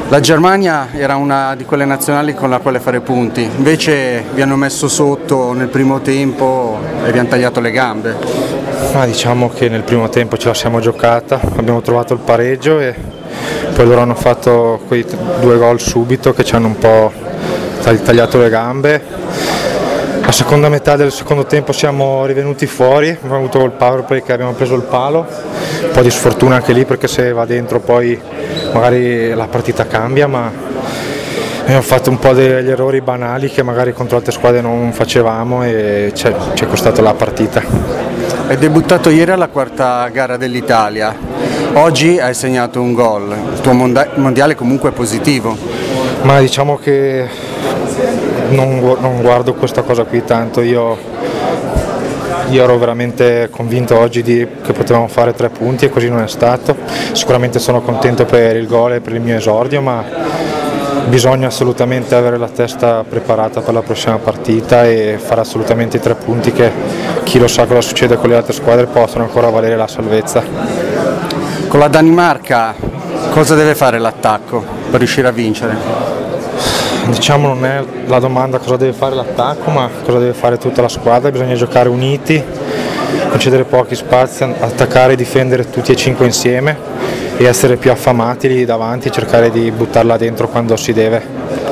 La Germania era una di quelle nazionali con la quale fare punti, invece vi hanno messo sotto nel primo tempo e vi hanno tagliato le gambe. Ma diciamo che nel primo tempo ce la siamo giocata, abbiamo trovato il pareggio e poi loro hanno fatto quei 2 gol subito che ci hanno un po' tagliato le gambe. La seconda metà del secondo tempo siamo rivenuti fuori, abbiamo avuto il power play che abbiamo preso il palo, un po' di sfortuna anche lì perché se va dentro poi magari la partita cambia, ma abbiamo fatto un po' degli errori banali che magari contro altre squadre non facevamo e ci è costato la partita. Hai debuttato ieri alla quarta gara dell'Italia, oggi hai segnato un gol, il tuo mondiale comunque è positivo. Ma diciamo che non guardo questa cosa qui tanto, io ero veramente convinto oggi che potevamo fare 3 punti e così non è stato. Sicuramente sono contento per il gol e per il mio esordio, ma bisogna assolutamente avere la testa preparata per la prossima partita e fare assolutamente i 3 punti che chi lo sa cosa succede con le altre squadre possono ancora valere la salvezza. Con la Danimarca cosa deve fare l'attacco per riuscire a vincere? Diciamo non è la domanda cosa deve fare l'attacco, ma cosa deve fare tutta la squadra. Bisogna giocare uniti, concedere pochi spazi, attaccare e difendere tutti e 5 insieme e essere più affamati lì davanti e cercare di buttarla dentro quando si deve.